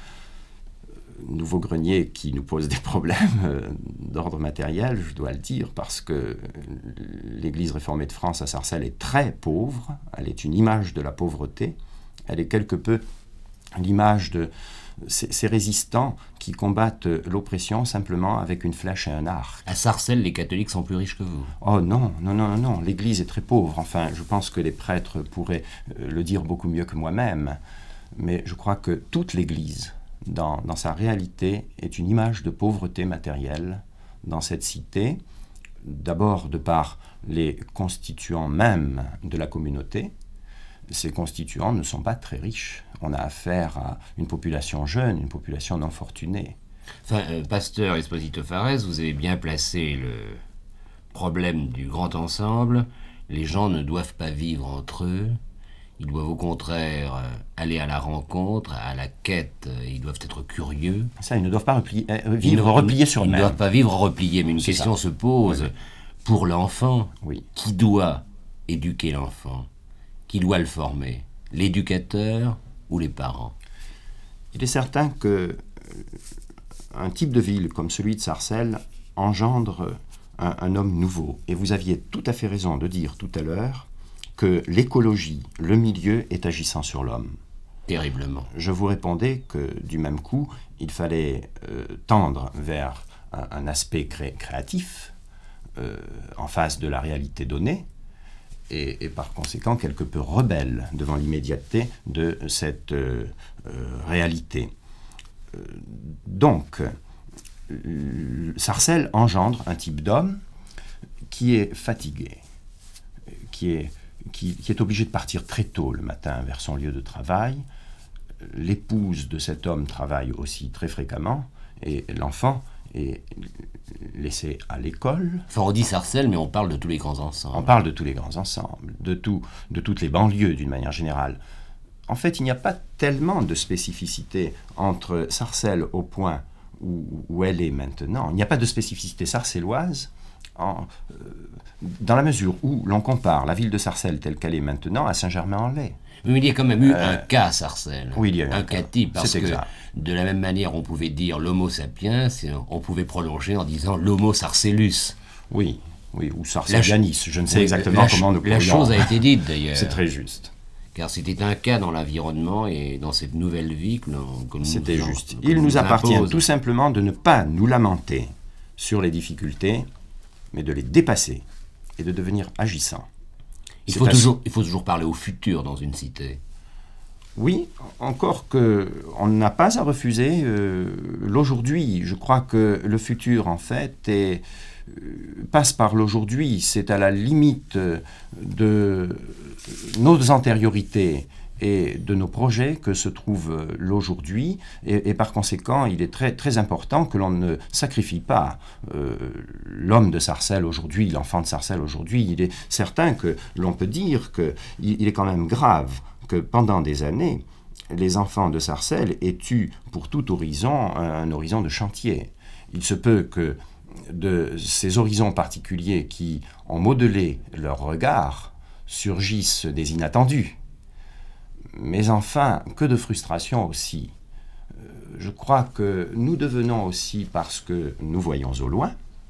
Nouveau grenier qui nous pose des problèmes euh, d'ordre matériel, je dois le dire, parce que l'Église réformée de France à Sarcelles est très pauvre, elle est une image de la pauvreté, elle est quelque peu l'image de ces, ces résistants qui combattent l'oppression simplement avec une flèche et un arc. À Sarcelles, les catholiques sont plus riches que vous? Oh non, non, non, non, non, l'Église est très pauvre. Enfin, je pense que les prêtres pourraient le dire beaucoup mieux que moi-même. Mais je crois que toute l'Église, dans, dans sa réalité, est une image de pauvreté matérielle dans cette cité. D'abord, de par les constituants mêmes de la communauté. Ces constituants ne sont pas très riches. On a affaire à une population jeune, une population non fortunée. Enfin, euh, Pasteur Esposito Fares, vous avez bien placé le problème du grand ensemble. Les gens ne doivent pas vivre entre eux. Ils doivent au contraire euh, aller à la rencontre, à la quête. Euh, ils doivent être curieux. Ça, ils ne doivent pas replier, euh, vivre repliés sur eux-mêmes. Ils ne doivent pas vivre repliés, mais une C'est question ça. se pose. Oui, oui. Pour l'enfant, Oui. qui doit éduquer l'enfant? Qui doit le former? L'éducateur ou les parents? Il est certain que un type de ville comme celui de Sarcelles engendre un, un homme nouveau. Et vous aviez tout à fait raison de dire tout à l'heure que l'écologie, le milieu, est agissant sur l'homme. Terriblement. Je vous répondais que du même coup, il fallait euh, tendre vers un, un aspect cré- créatif euh, en face de la réalité donnée, Et, et par conséquent quelque peu rebelle devant l'immédiateté de cette euh, euh, réalité. Euh, donc, euh, Sarcelles engendre un type d'homme qui est fatigué, qui est, qui, qui est obligé de partir très tôt le matin vers son lieu de travail. L'épouse de cet homme travaille aussi très fréquemment, et l'enfant est laissé à l'école. Enfin, on dit Sarcelles, mais on parle de tous les grands ensembles. On parle de tous les grands ensembles, de, tout, de toutes les banlieues d'une manière générale. En fait, il n'y a pas tellement de spécificité entre Sarcelles au point où, où elle est maintenant. Il n'y a pas de spécificité sarcelloise en, euh, dans la mesure où l'on compare la ville de Sarcelles telle qu'elle est maintenant à Saint-Germain-en-Laye. Mais il y a quand même eu Euh, un cas Sarcelles. oui, il y a eu un un cas cas. type, parce C'est que exact. de la même manière, on pouvait dire l'homo sapiens, et on pouvait prolonger en disant l'homo sarcellus. Oui, oui, ou Sarcellianis, je ne sais Oui, exactement la, comment nous La pourrions- chose a été dite d'ailleurs. C'est très juste. Car c'était un cas dans l'environnement et dans cette nouvelle vie que, l'on- que nous C'était nous- juste. que Il l'on nous appartient impose. tout simplement de ne pas nous lamenter sur les difficultés, mais de les dépasser et de devenir agissants. Il C'est faut, à- toujours, il faut toujours parler au futur dans une cité. Oui, encore que on n'a pas à refuser euh, l'aujourd'hui. Je crois que le futur, en fait, est, euh, passe par l'aujourd'hui. C'est à la limite de nos antériorités et de nos projets que se trouve l'aujourd'hui, et, et par conséquent, il est très, très important que l'on ne sacrifie pas euh, l'homme de Sarcelles aujourd'hui, l'enfant de Sarcelles aujourd'hui. Il est certain que l'on peut dire qu'il il est quand même grave que pendant des années, les enfants de Sarcelles aient eu pour tout horizon un, un horizon de chantier. Il se peut que de ces horizons particuliers qui ont modelé leur regard surgissent des inattendus. Mais enfin, que de frustration aussi. Euh, je crois que nous devenons aussi parce que nous voyons au loin,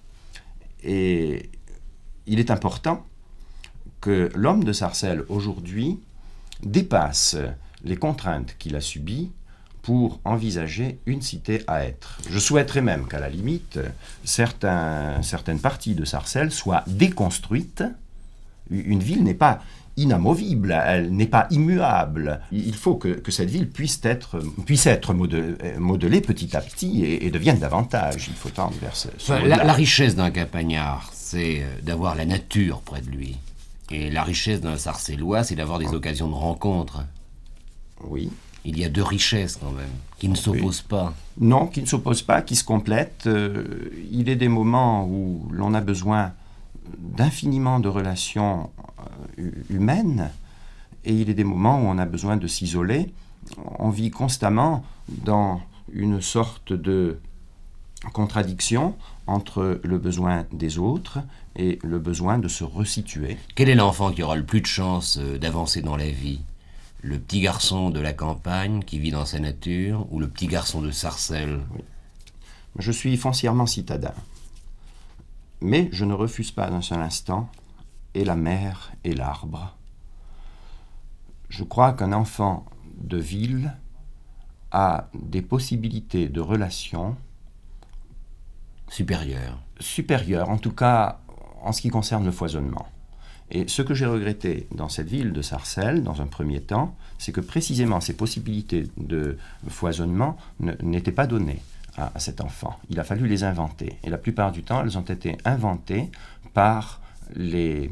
et il est important que l'homme de Sarcelles aujourd'hui dépasse les contraintes qu'il a subies pour envisager une cité à être. Je souhaiterais même qu'à la limite, certains, certaines parties de Sarcelles soient déconstruites. Une ville n'est pas inamovible, elle n'est pas immuable. Il faut que, que cette ville puisse être, puisse être modelée, modelée petit à petit et, et devienne davantage. Il faut tendre vers ce, ce enfin, la, la richesse d'un campagnard, c'est d'avoir la nature près de lui. Et la richesse d'un Sarcellois, c'est d'avoir des oh. occasions de rencontre. Oui. Il y a deux richesses quand même, qui ne s'opposent oui. pas. Non, qui ne s'opposent pas, qui se complètent. Euh, il est des moments où l'on a besoin d'infiniment de relations euh, humaines, et il est des moments où on a besoin de s'isoler. On vit constamment dans une sorte de contradiction entre le besoin des autres et le besoin de se resituer. Quel est l'enfant qui aura le plus de chance d'avancer dans la vie ? Le petit garçon de la campagne qui vit dans sa nature ou le petit garçon de Sarcelles ? Oui. Je suis foncièrement citadin. Mais je ne refuse pas d'un seul instant et la mer et l'arbre. Je crois qu'un enfant de ville a des possibilités de relations supérieures. Supérieures, en tout cas en ce qui concerne le foisonnement. Et ce que j'ai regretté dans cette ville de Sarcelles, dans un premier temps, c'est que précisément ces possibilités de foisonnement n'étaient pas données à, à cet enfant. Il a fallu les inventer. Et la plupart du temps, elles ont été inventées par les,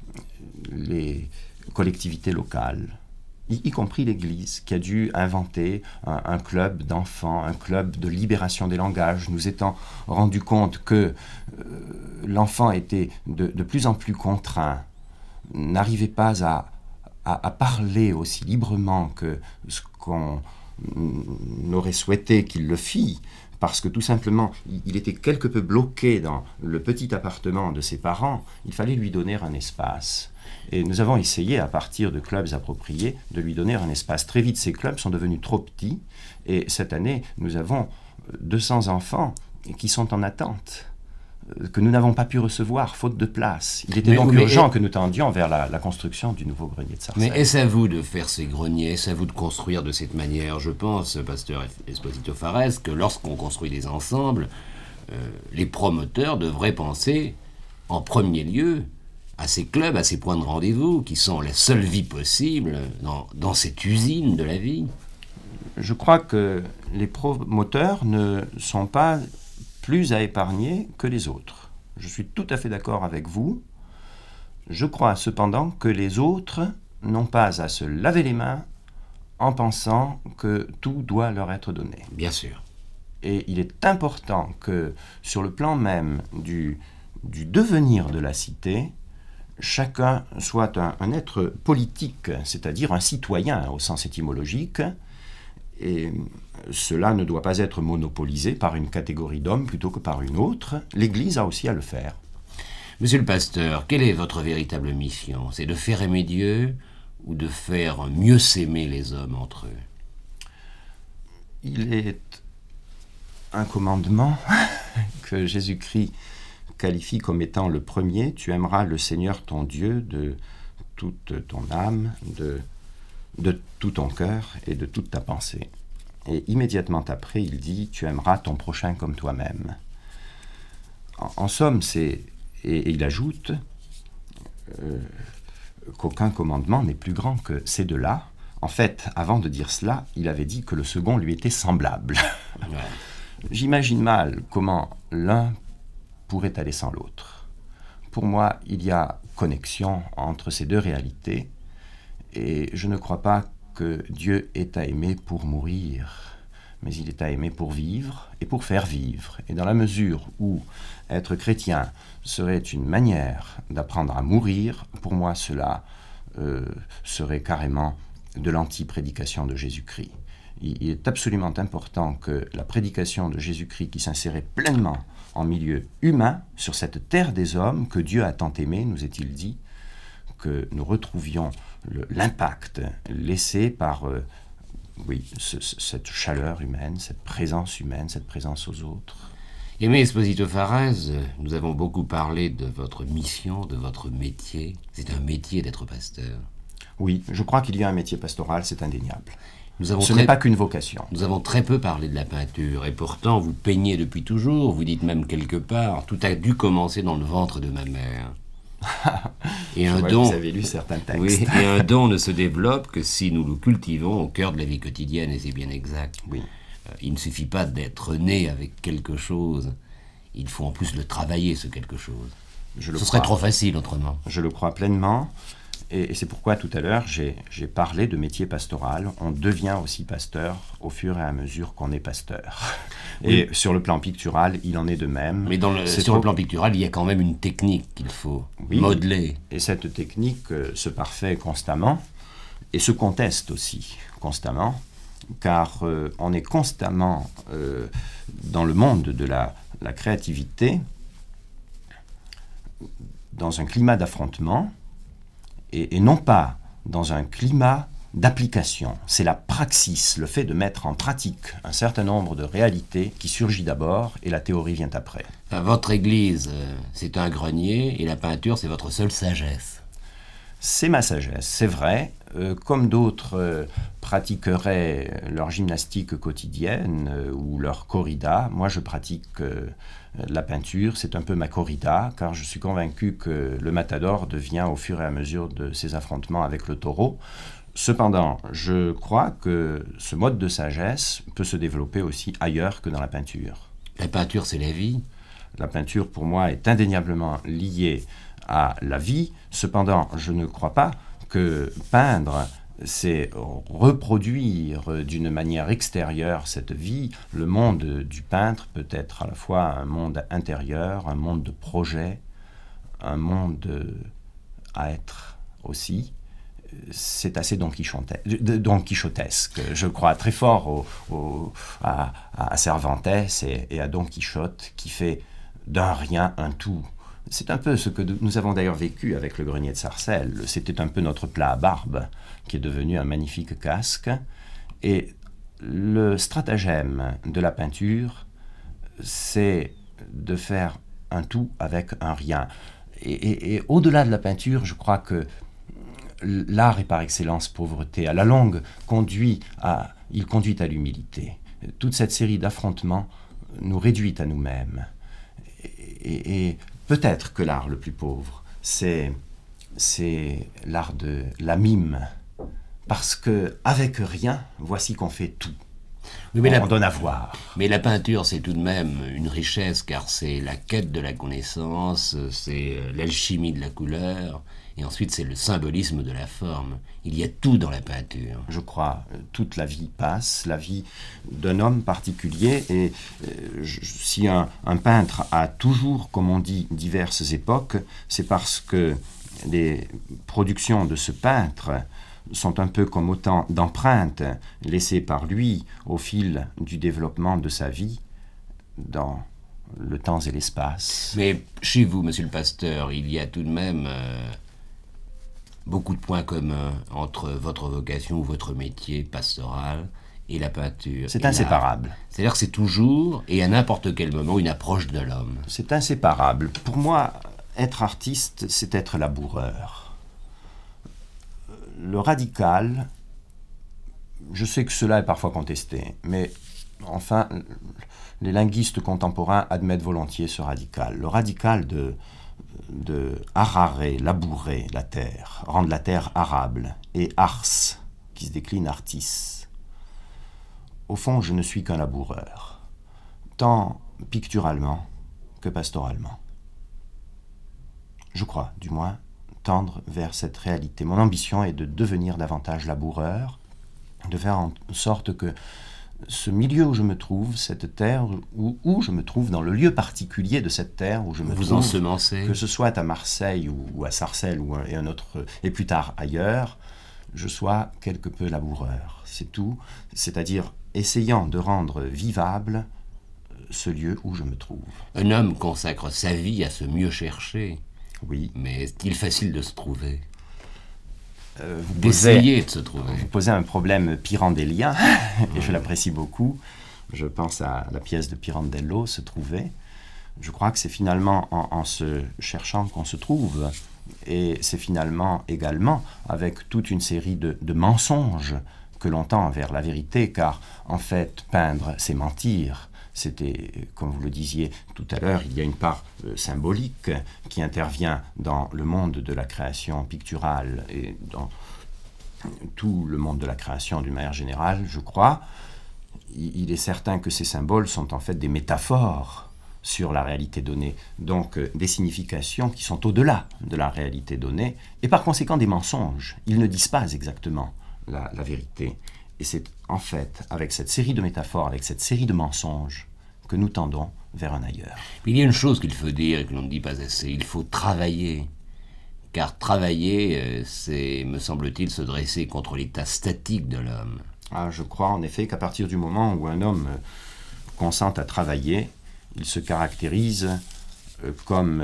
les collectivités locales, y, y compris l'Église, qui a dû inventer un, un club d'enfants, un club de libération des langages, nous étant rendu compte que euh, l'enfant était de, de plus en plus contraint, n'arrivait pas à, à, à parler aussi librement que ce qu'on aurait souhaité qu'il le fît, parce que tout simplement, il était quelque peu bloqué dans le petit appartement de ses parents. Il fallait lui donner un espace. Et nous avons essayé, à partir de clubs appropriés, de lui donner un espace. Très vite, ces clubs sont devenus trop petits, et cette année, nous avons deux cents enfants qui sont en attente, que nous n'avons pas pu recevoir, faute de place. Il était mais, donc mais, urgent et... que nous tendions vers la, la construction du nouveau grenier de Sarcelles. Mais est-ce à vous de faire ces greniers, est-ce à vous de construire de cette manière ? Je pense, pasteur Esposito Fares, que lorsqu'on construit des ensembles, euh, les promoteurs devraient penser, en premier lieu, à ces clubs, à ces points de rendez-vous, qui sont la seule vie possible dans, dans cette usine de la vie. Je crois que les promoteurs ne sont pas plus à épargner que les autres. Je suis tout à fait d'accord avec vous. Je crois cependant que les autres n'ont pas à se laver les mains en pensant que tout doit leur être donné. Bien sûr. Et il est important que, sur le plan même du, du devenir de la cité, chacun soit un, un être politique, c'est-à-dire un citoyen au sens étymologique, et cela ne doit pas être monopolisé par une catégorie d'hommes plutôt que par une autre. L'Église a aussi à le faire. Monsieur le pasteur, quelle est votre véritable mission ? C'est de faire aimer Dieu ou de faire mieux s'aimer les hommes entre eux ? Il est un commandement que Jésus-Christ qualifie comme étant le premier. Tu aimeras le Seigneur ton Dieu de toute ton âme, de de tout ton cœur et de toute ta pensée. Et immédiatement après, il dit, tu aimeras ton prochain comme toi-même. En, en somme, c'est, et, et il ajoute euh, qu'aucun commandement n'est plus grand que ces deux-là. En fait, avant de dire cela, il avait dit que le second lui était semblable. Ouais. J'imagine mal comment l'un pourrait aller sans l'autre. Pour moi, il y a connexion entre ces deux réalités. Et je ne crois pas que Dieu est à aimer pour mourir, mais il est à aimer pour vivre et pour faire vivre. Et dans la mesure où être chrétien serait une manière d'apprendre à mourir, pour moi cela euh, serait carrément de l'anti-prédication de Jésus-Christ. Il, il est absolument important que la prédication de Jésus-Christ qui s'insérait pleinement en milieu humain, sur cette terre des hommes que Dieu a tant aimé, nous est-il dit, que nous retrouvions le, l'impact laissé par euh, oui, ce, ce, cette chaleur humaine, cette présence humaine, cette présence aux autres. Aimé Esposito Farès, nous avons beaucoup parlé de votre mission, de votre métier. C'est un métier d'être pasteur. Oui, je crois qu'il y a un métier pastoral, c'est indéniable. Nous avons Ce très... n'est pas qu'une vocation. Nous avons très peu parlé de la peinture, et pourtant vous peignez depuis toujours, vous dites même quelque part, tout a dû commencer dans le ventre de ma mère. Et un don, vous avez lu certains textes. Oui, et un don ne se développe que si nous le cultivons au cœur de la vie quotidienne, et c'est bien exact. Oui. Euh, il ne suffit pas d'être né avec quelque chose, il faut en plus le travailler, ce quelque chose. Je le ce crois. serait trop facile autrement. Je le crois pleinement. Et, et c'est pourquoi tout à l'heure j'ai, j'ai parlé de métier pastoral. On devient aussi pasteur au fur et à mesure qu'on est pasteur. Et oui. Sur le plan pictural, il en est de même. Mais dans le, sur trop... le plan pictural, il y a quand même une technique qu'il faut oui. modeler. Et cette technique euh, se parfait constamment et se conteste aussi constamment, car euh, on est constamment euh, dans le monde de la, la créativité, dans un climat d'affrontement, et, et non pas dans un climat d'application. C'est la praxis, le fait de mettre en pratique un certain nombre de réalités qui surgit d'abord et la théorie vient après. Enfin, votre église, c'est un grenier et la peinture, c'est votre seule sagesse. C'est ma sagesse, c'est vrai. Euh, comme d'autres euh, pratiqueraient leur gymnastique quotidienne euh, ou leur corrida, moi je pratique euh, la peinture, c'est un peu ma corrida, car je suis convaincu que le matador devient au fur et à mesure de ses affrontements avec le taureau. Cependant, je crois que ce mode de sagesse peut se développer aussi ailleurs que dans la peinture. La peinture, c'est la vie. La peinture, pour moi, est indéniablement liée à la vie. Cependant, je ne crois pas que peindre, c'est reproduire d'une manière extérieure cette vie. Le monde du peintre peut être à la fois un monde intérieur, un monde de projet, un monde à être aussi. C'est assez don, don quichotesque. Je crois très fort au, au, à, à Cervantes et, et à Don Quichotte qui fait d'un rien un tout. C'est un peu ce que nous avons d'ailleurs vécu avec le grenier de Sarcelles. C'était un peu notre plat à barbe qui est devenu un magnifique casque. Et le stratagème de la peinture, c'est de faire un tout avec un rien. Et, et, et au-delà de la peinture, je crois que l'art est par excellence pauvreté. À la longue, conduit à, il conduit à l'humilité. Toute cette série d'affrontements nous réduit à nous-mêmes. Et, et, et peut-être que l'art le plus pauvre, c'est, c'est l'art de la mime. Parce que avec rien, voici qu'on fait tout. Oui, mais on la, donne à voir. Mais la peinture, c'est tout de même une richesse, car c'est la quête de la connaissance, c'est l'alchimie de la couleur, et ensuite c'est le symbolisme de la forme. Il y a tout dans la peinture. Je crois, toute la vie passe, la vie d'un homme particulier, et euh, je, si un, un peintre a toujours, comme on dit, diverses époques, c'est parce que les productions de ce peintre sont un peu comme autant d'empreintes laissées par lui au fil du développement de sa vie dans le temps et l'espace. Mais chez vous, monsieur le pasteur, il y a tout de même euh, beaucoup de points communs entre votre vocation ou votre métier pastoral et la peinture. C'est inséparable. L'art. C'est-à-dire que c'est toujours et à n'importe quel moment une approche de l'homme. C'est inséparable. Pour moi, être artiste, c'est être laboureur. Le radical, je sais que cela est parfois contesté, mais enfin, les linguistes contemporains admettent volontiers ce radical. Le radical de, de ararer, labourer la terre, rendre la terre arable, et ars, qui se décline artis. Au fond, je ne suis qu'un laboureur, tant picturalement que pastoralement. Je crois, du moins, tendre vers cette réalité. Mon ambition est de devenir davantage laboureur de faire en sorte que ce milieu où je me trouve, cette terre, où, où je me trouve, dans le lieu particulier de cette terre où je me Vous trouve, ensemencez. que ce soit à Marseille ou, ou à Sarcelles ou un, et un autre, et plus tard ailleurs, je sois quelque peu laboureur. C'est tout, c'est-à-dire essayant de rendre vivable ce lieu où je me trouve. Un homme consacre sa vie à se mieux chercher. Oui. Mais est-il facile de se trouver? Euh, vous D'essayer posez, de se trouver. Vous posez un problème pyrandélien, et je l'apprécie beaucoup. Je pense à la pièce de Pirandello, Se trouver. Je crois que c'est finalement en, en se cherchant qu'on se trouve. Et c'est finalement également avec toute une série de, de mensonges que l'on tend vers la vérité, car en fait, peindre, c'est mentir. C'était, comme vous le disiez tout à l'heure, il y a une part euh, symbolique qui intervient dans le monde de la création picturale et dans tout le monde de la création d'une manière générale, je crois. Il est certain que ces symboles sont en fait des métaphores sur la réalité donnée, donc euh, des significations qui sont au-delà de la réalité donnée, et par conséquent des mensonges. Ils ne disent pas exactement la, la vérité. Et c'est en fait avec cette série de métaphores, avec cette série de mensonges, que nous tendons vers un ailleurs. Il y a une chose qu'il faut dire et que l'on ne dit pas assez, il faut travailler. Car travailler, c'est, me semble-t-il, se dresser contre l'état statique de l'homme. Ah, je crois en effet qu'à partir du moment où un homme consent à travailler, il se caractérise comme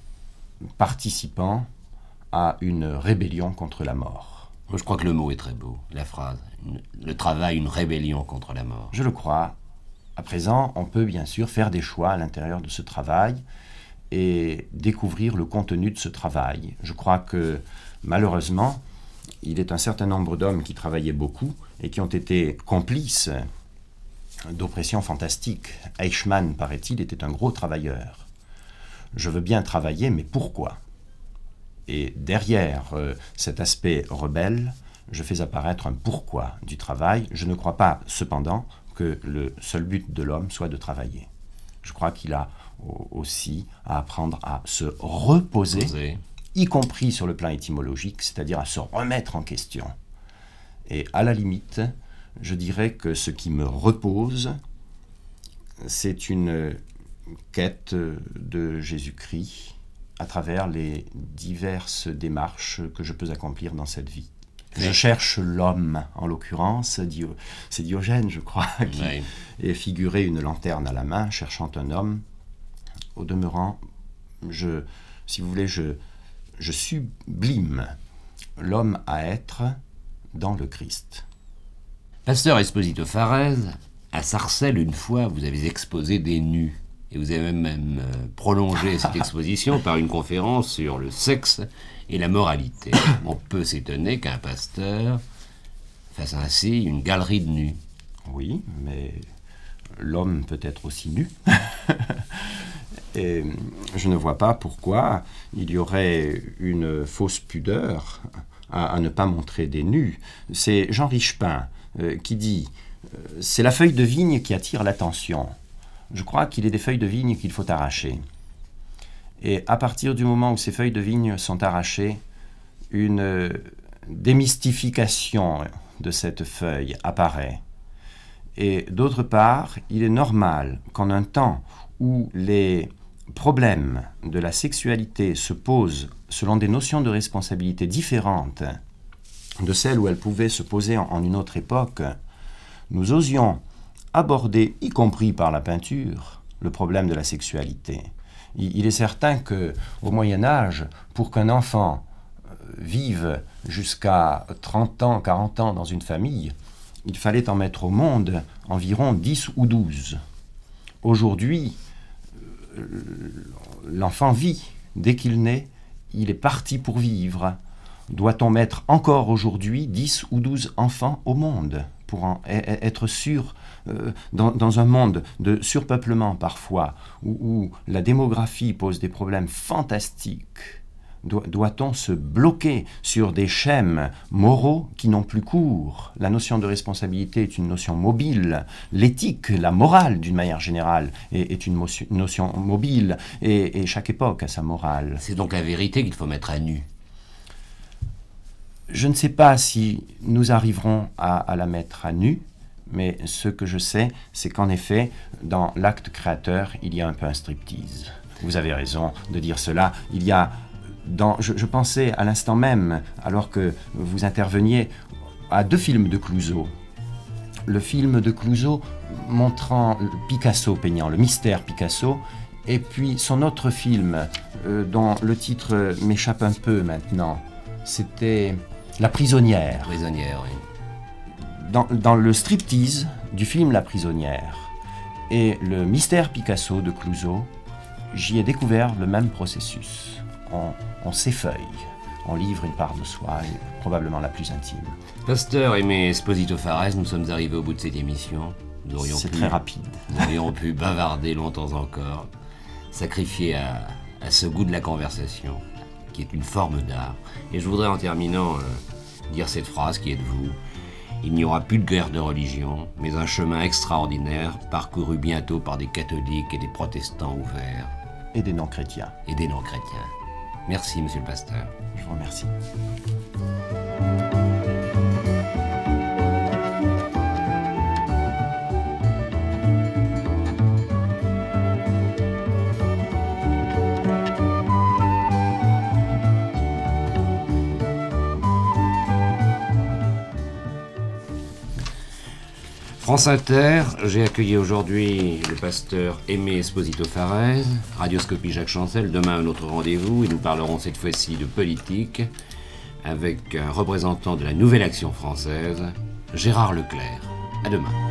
participant à une rébellion contre la mort. Je crois que le mot est très beau, la phrase. Le travail, une rébellion contre la mort. Je le crois. À présent, on peut bien sûr faire des choix à l'intérieur de ce travail et découvrir le contenu de ce travail. Je crois que, malheureusement, il est un certain nombre d'hommes qui travaillaient beaucoup et qui ont été complices d'oppressions fantastiques. Eichmann, paraît-il, était un gros travailleur. Je veux bien travailler, mais pourquoi ? Et derrière euh, cet aspect rebelle, je fais apparaître un pourquoi du travail. Je ne crois pas, cependant, que le seul but de l'homme soit de travailler. Je crois qu'il a aussi à apprendre à se reposer, Posé. y compris sur le plan étymologique, c'est-à-dire à se remettre en question. Et à la limite, je dirais que ce qui me repose, c'est une quête de Jésus-Christ à travers les diverses démarches que je peux accomplir dans cette vie. Je cherche l'homme, en l'occurrence, Dio, c'est Diogène, je crois, qui Oui. est figuré une lanterne à la main, cherchant un homme. Au demeurant, je, si vous voulez, je, je sublime l'homme à être dans le Christ. Pasteur Esposito Farès, à Sarcelles, une fois, vous avez exposé des nus. Et vous avez même euh, prolongé cette exposition par une conférence sur le sexe et la moralité. On peut s'étonner qu'un pasteur fasse ainsi une galerie de nus. Oui, mais l'homme peut être aussi nu. Et je ne vois pas pourquoi il y aurait une fausse pudeur à, à ne pas montrer des nus. C'est Jean Richepin euh, qui dit euh, « C'est la feuille de vigne qui attire l'attention ». Je crois qu'il est des feuilles de vigne qu'il faut arracher. Et à partir du moment où ces feuilles de vigne sont arrachées, une démystification de cette feuille apparaît. Et d'autre part, il est normal qu'en un temps où les problèmes de la sexualité se posent selon des notions de responsabilité différentes de celles où elles pouvaient se poser en, en une autre époque, nous osions aborder, y compris par la peinture, le problème de la sexualité. Il, il est certain qu'au Moyen-Âge, pour qu'un enfant vive jusqu'à trente ans, quarante ans dans une famille, il fallait en mettre au monde environ dix ou douze. Aujourd'hui, l'enfant vit. Dès qu'il naît, il est parti pour vivre. Doit-on mettre encore aujourd'hui dix ou douze enfants au monde pour en être sûr, euh, dans, dans un monde de surpeuplement parfois, où, où la démographie pose des problèmes fantastiques, do, doit-on se bloquer sur des schèmes moraux qui n'ont plus cours? La notion de responsabilité est une notion mobile. L'éthique, la morale d'une manière générale, est, est une motion, notion mobile, et, et chaque époque a sa morale. C'est donc la vérité qu'il faut mettre à nu. Je ne sais pas si nous arriverons à, à la mettre à nu, mais ce que je sais, c'est qu'en effet, dans l'acte créateur, il y a un peu un striptease. Vous avez raison de dire cela. Il y a, dans, je, je pensais à l'instant même, alors que vous interveniez, à deux films de Clouzot. Le film de Clouzot montrant Picasso peignant, le mystère Picasso, et puis son autre film, euh, dont le titre m'échappe un peu maintenant, c'était La prisonnière. Prisonnière, oui. Dans, dans le striptease du film La prisonnière et le mystère Picasso de Clouzot, j'y ai découvert le même processus. On, on s'effeuille, on livre une part de soi, et probablement la plus intime. Pasteur Aimé Esposito Fares, nous sommes arrivés au bout de cette émission. Nous aurions C'est pu, très rapide. Nous aurions pu bavarder longtemps encore, sacrifier à, à ce goût de la conversation, qui est une forme d'art. Et je voudrais en terminant euh, dire cette phrase qui est de vous. Il n'y aura plus de guerre de religion, mais un chemin extraordinaire parcouru bientôt par des catholiques et des protestants ouverts. Et des non-chrétiens. Et des non-chrétiens. Merci, monsieur le pasteur. Je vous remercie. France Inter, j'ai accueilli aujourd'hui le pasteur Aimé Esposito Fares, Radioscopie Jacques Chancel. Demain, un autre rendez-vous et nous parlerons cette fois-ci de politique avec un représentant de la Nouvelle Action française, Gérard Leclerc. À demain.